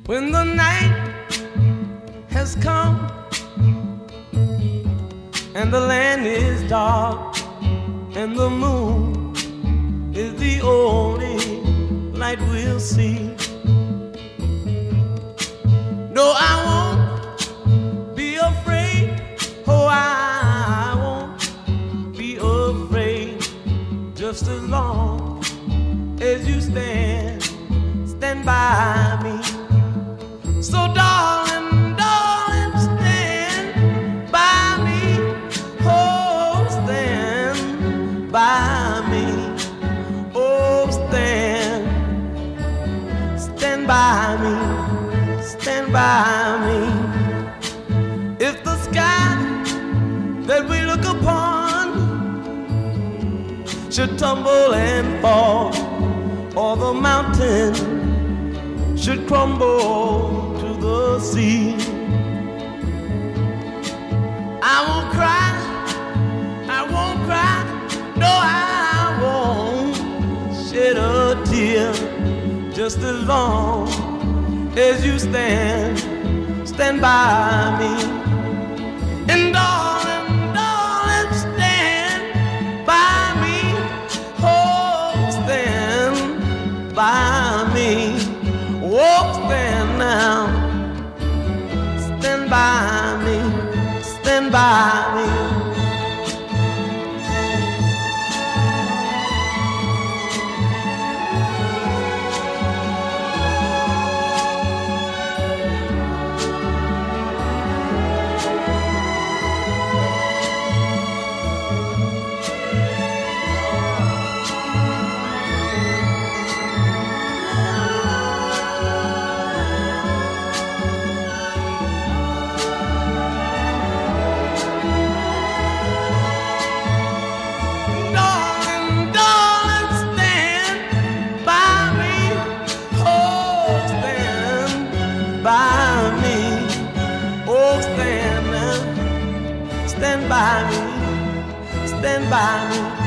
When the night has come and the land is dark and the moon is the only light we'll see. No, I won't be afraid. Oh, I won't be afraid. Just as long as you stand by me. So darling, darling, stand by me. Oh, stand by me. Oh, stand by me. Stand by me. If the sky that we look upon should tumble and fall, or the mountain should crumble to the sea, I won't cry, I won't cry, no, I won't shed a tear. Just as long as you stand by me. And darling, darling, stand by me. Oh, stand by me. Oh, stand now. Stand by me. Stand by me. Stand by me, stand by me.